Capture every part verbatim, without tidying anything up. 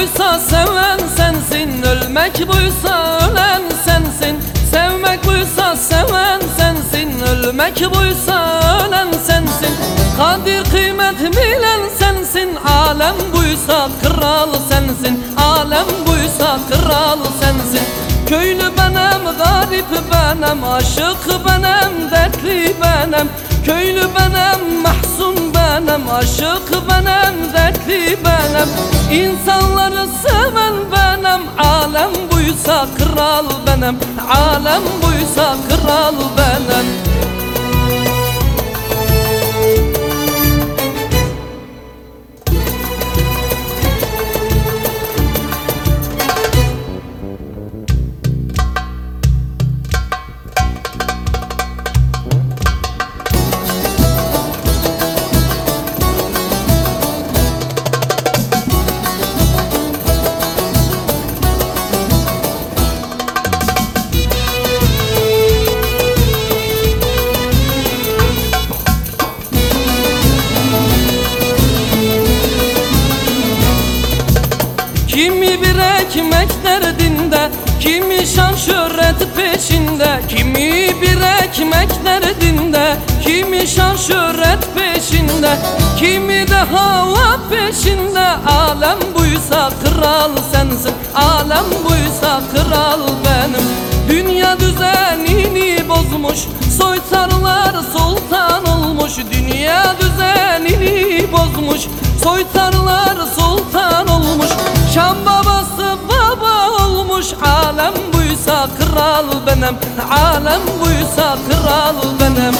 buysa seven sensin, ölmek buysa ölen sensin. Sevmek buysa seven sensin, ölmek buysa ölen sensin. Kadir kıymet bilen sensin, alem buysa kral sensin. Alem buysa kral sensin. Köylü benem, garip benem, aşık benem, dertli benem. Köylü benem, mahzun benem, aşık benem, dertli benem. İnsanları seven benem, alem buysa kral benem. Alem buysa kral benem. Kimi bir ekmek derdinde, kimi şan şöhret peşinde. Kimi bir ekmek derdinde, kimi şan şöhret peşinde. Kimi de hava peşinde, alem buysa kral sensin. Alem buysa kral benim. Dünya düzenini bozmuş, soytarlar sultan olmuş. Dünya düzenini bozmuş, soytarlar sultan olmuş. Şam babası baba olmuş, alem buysa kral benim. Alem buysa kral benim.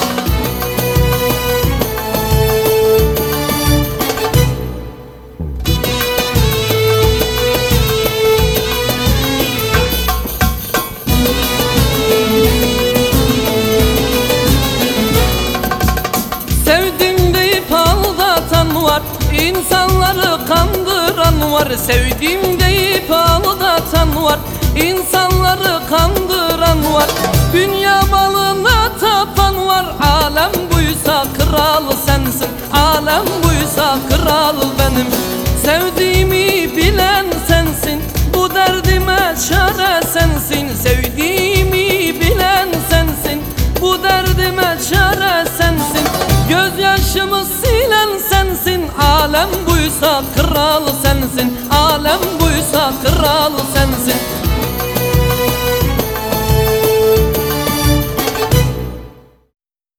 Sevdim deyip aldatan var, İnsanları kandıran var. Sevdim deyip aldatan var, İnsanları kandıran var. Dünya malına tapan var, alem buysa kral sensin. Alem buysa kral benim. Sevdiğimi bilen sensin, bu derdime çare sensin. Sevdiğimi bilen sensin, bu derdime çare sensin. Gözyaşımı silen sensin, alem buysa kral sensin.